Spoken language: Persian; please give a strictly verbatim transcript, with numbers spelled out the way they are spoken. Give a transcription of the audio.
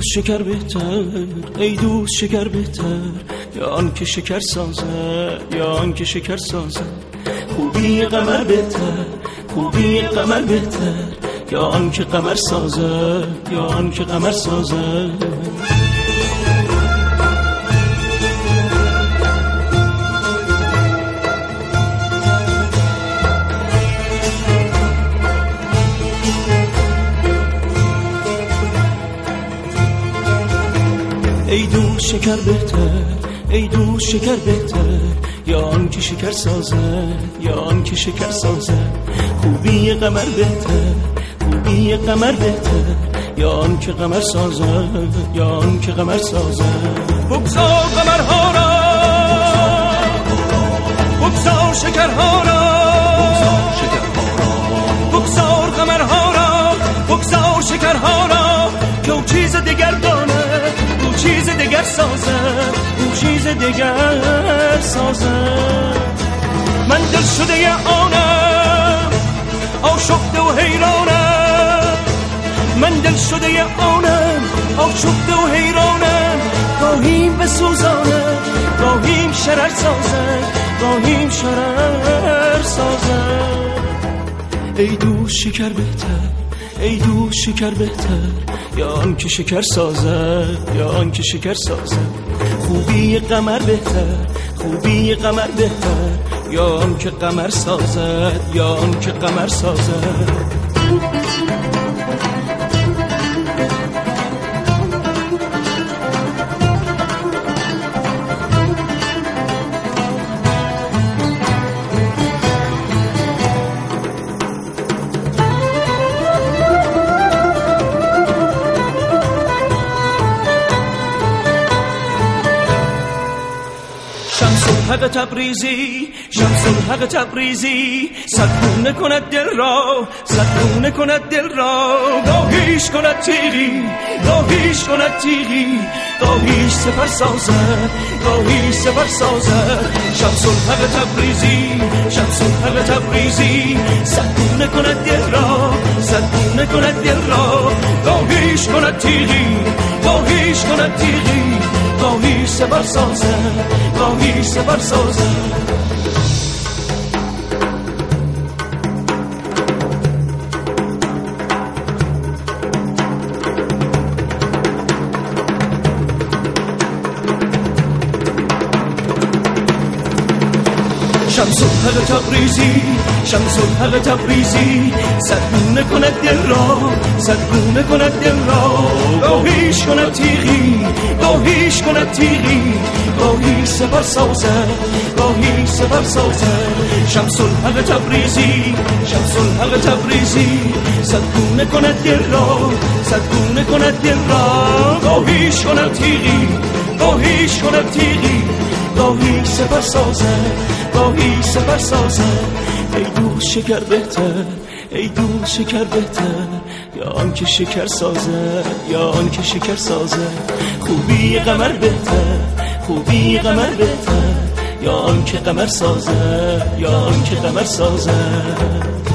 شکر بهتر، ای دوست شکر بهتر، یا آن که شکر سازه، یا آن که شکر سازه. خوبی قمر بهتر، خوبی قمر بهتر، یا آن که قمر سازه، یا آن که قمر سازه. ای دوست شکر بهتر، ای دوست شکر بهتر، یا آن که شکر سازه، یا آن که شکر سازه. خوبی قمر بهتر، خوبی قمر بهتر، یا آن که قمر سازه، یا آن که قمر سازه. بگذار قمرها را، بگذار شکرها را، بگذار قمرها را، بگذار شکرها را، که او چیز دیگر دانه، او چیز دیگر سازه، او چیز دیگر سازه. من دل شده آنم، آشفته و حیرانم، من دل شده آنم، آشفته و حیرانم. گاهیم بسوزانم، گاهیم شرر سازه، گاهیم شرر سازه. ای دوست شکر بهتر، ای دوست شکر بهتر، یا آن که شکر سازه، یا آن که شکر سازه. خوبی قمر بهتر، خوبی قمر بهتر، یا آن که قمر سازه، یا آن که قمر سازه. حق تبریزی، شمس الحق تبریزی، صدگونه کند دل را، صدگونه کند دل را. گاهیش کند تیغی، گاهیش کند تیغی، گاهیش سپر سازد، گاهیش سپر سازد. شمس الحق تبریزی، شمس الحق تبریزی، صدگونه کند دل را، صدگونه کند دل را. گاهیش کند تیغی، گاهیش کند تیغی، گاهیش سپر سازد، گاهیش سپر سازد. شمس الحق تبریزی، شمس الحق تبریزی، صدگونه کند دل را، صدگونه کند دل را. گاهیش کند تیغی، گاهیش کند تیغی، گاهیش سپر سازد، گاهیش سپر سازد. شمس الحق تبریزی، شمس الحق تبریزی، صدگونه کند دل را، صدگونه کند دل را. گاهیش کند تیغی، گاهیش کند تیغی، گاهیش سپر سازد، گاهیش سپر سازد. ای دوست شکر بهتر، ای دوست شکر بهتر، یا آن که شکر سازه، یا آن که شکر سازه. خوبی قمر بهتر، خوبی قمر بهتر، یا آن که قمر سازه، یا آن که قمر سازه.